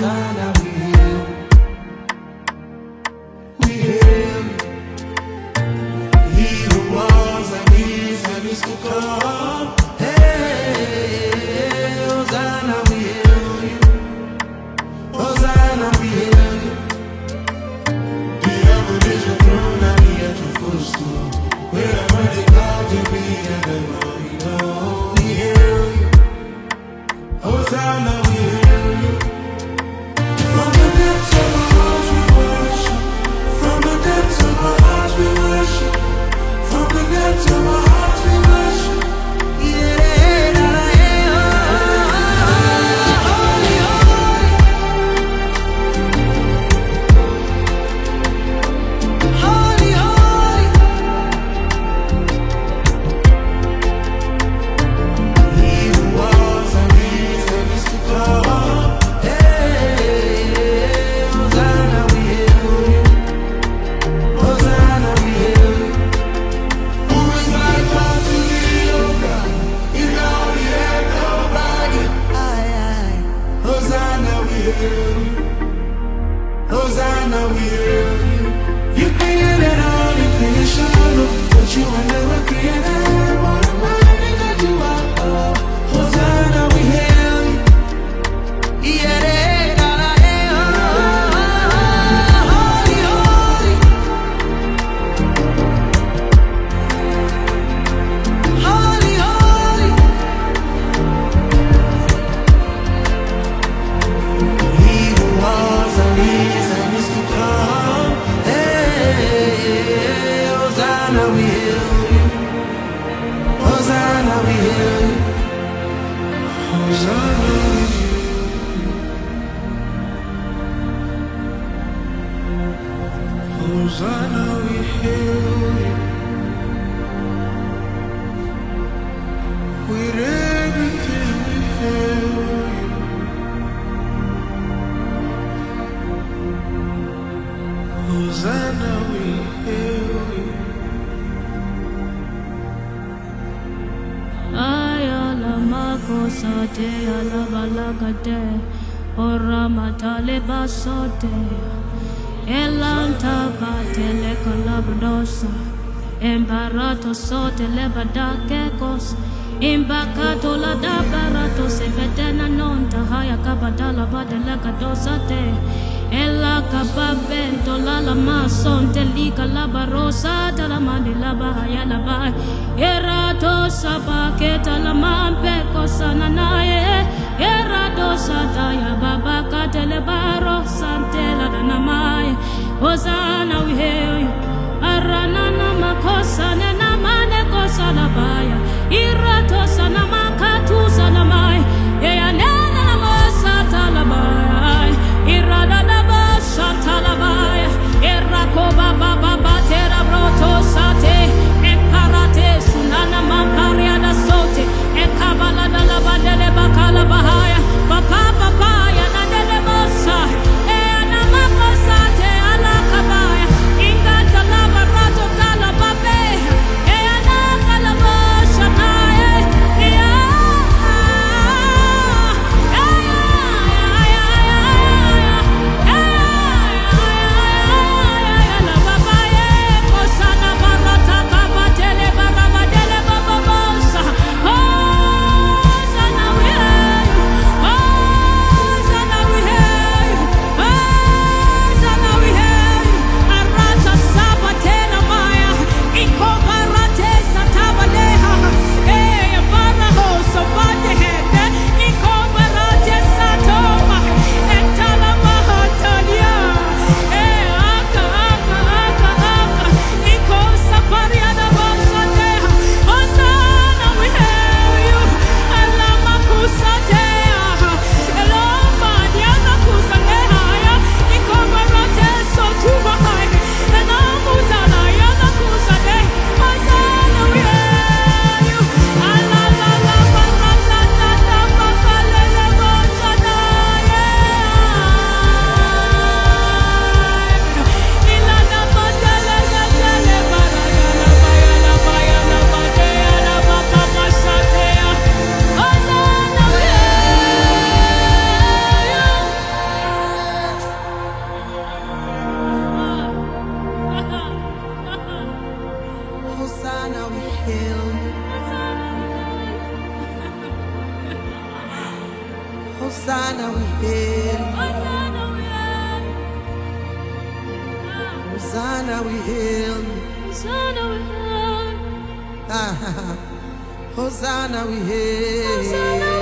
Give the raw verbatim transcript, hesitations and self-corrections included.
Hosanna, we hail you. We hail you. He who was and is and is to come. Hey, Hosanna, we hail you. Hosanna, we hail you. The heaven is your throne and the earth your footstool. Wherever they call to be and the glory know. We hail you. Hosanna, we hail you. From the depths of our hearts we worship. From the depths of our hearts we worship. From the depths of our hearts we worship. Yeah, la, la, yeah, oh, holy, holy, holy, holy. He who was and is and is to come. Hey, Hosanna, we hail you. Hosanna, we hail you. Who is like unto thee, O God? In all the earth, nobody. Aye, aye. Hosanna, we hail you. Hosanna, we hail you. You created all in creation, but you were never created. What a mighty God you are. Oh, Hosanna, we hail you. Yeah, la, la, yeah, oh, holy, holy, holy, holy. He who was and is and is to come. Hey, Hosanna, we hail you. Hosanna, we hail you. Hosanna, we hail you. Hosanna, we hail you. With everything we hail you. Hosanna, we hail you. Ayala makosa te alabalakate ora matale basote elanta batele colabrosa embarato sote lebadakekos imbakato la dabarato se vedena nonta haya kabadala badela kadosate ella kababento la la masonte lika la barosa la mandi la bahaya la ba erato sabaketa la mampe kosana naye erato sataya baba katele baro santela na mai Hosanna, we hail you. Arana na makosa na mane kosa la baya irato sana makatu sana mai ya nena na masata la baya irada na basata la baya erakoba baba batera broto sate emparate sunana mamparia da sote ekabala da la badele bakala bahaya papa papa ya na dele we hail you. Hosanna, we hail. Hosanna, we hail. Hosanna,